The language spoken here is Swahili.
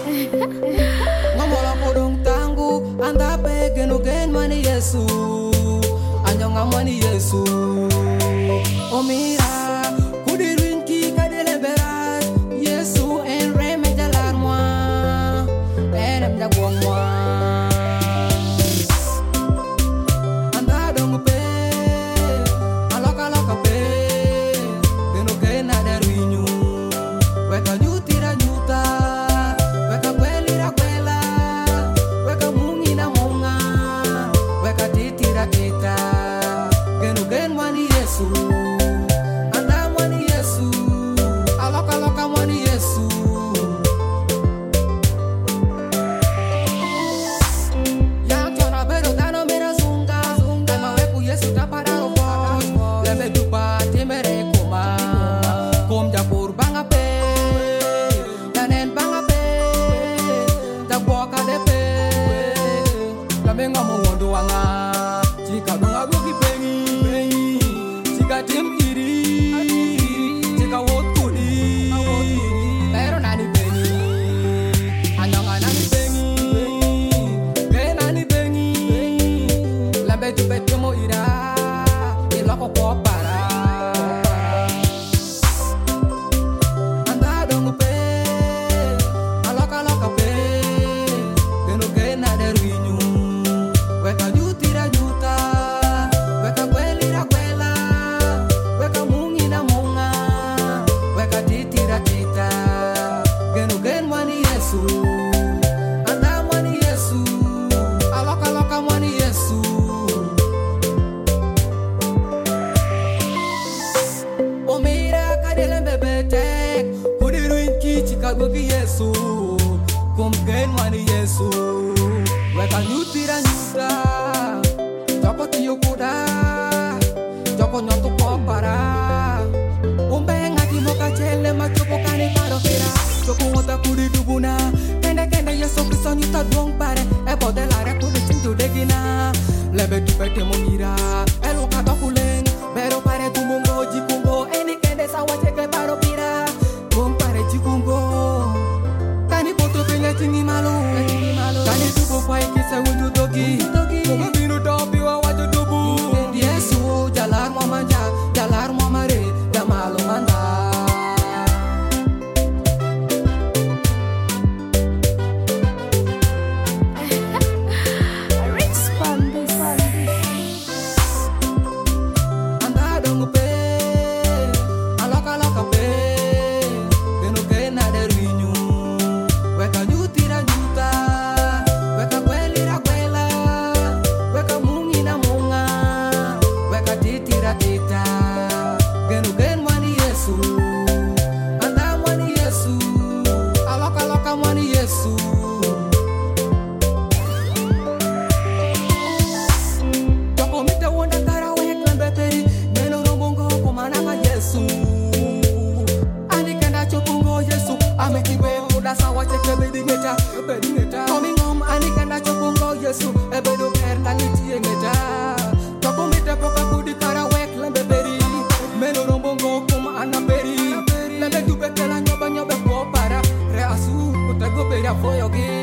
Ngamola podong tanggu anda pegen ugen mani Yesu anyong amani Yesu omira kudirin ki kadele berat Yesu en reme jalar moi enem jago moi anda dong pe aloka loka pe geno gena darinyu weka nyutira nyuta weka kwelira kwela weka mungina munga weka titira tita geno gen mani Yesu anda mani Yesu aloka loka mani Yesu yang tiona bedo dano mera zunga ema weku Yesu tapararo fos lebe dupa timere koma kom japur banga pe danen banga pe jaboka de pe lamenga mo wondo wanga jika dunga gogi pengi jika tim iri jika wotudi pero nani pengi anyong anani pengi genani pengi lambe dupe temo ira iloko ko para anda dong pe aloka loka pe geno gena darinyu weka nyutira nyuta weka kwelira kwela weka mungina munga weka titira tita geno gen mani Yesu anda mani Yesu aloka loka mani Yesu omira kadele bebetek kudirin ki chikagogi Yesu kom gen mani Yesu weka nyutira nyuta joko tiyo kuda joko nyoto kopara umbe ngati moka chele machopo kani paro kira joko wota kudi dubuna kende kende Yesu Kristo nyuta duong pare e bodelare kudi cintu degina lebe dupete mongira elu kata kuleng bero pare tumungo jikungo eni kende sawa cheke paro pira bong pare jikungo kani poto penga chingi malu kani tubo pai kisa wunju togi Koma binu topi wa waju tubu Yesu jalar mo manja jalar mo mare jamalo manda anda dong pe aloka loka pe geno gena darinyu weka nyutira nyuta weka kwelira kwela weka mungina munga weka titira tita geno gen mani Yesu anda mani Yesu aloka loka mani Yesu joko mita wonda tara wek lambe peri geno rombongo komana ka Yesu ani kenda chopungo Yesu ametiwe uda sawa cheke bedingeta coming home ani kenda chopungo Yesu ebedo ber taniti engeta joko mita poka kudi tara wek lambe peri meno rombongo koma ana peri lambe dube kela nyoba nyoba ko para re asu utago beria foyogi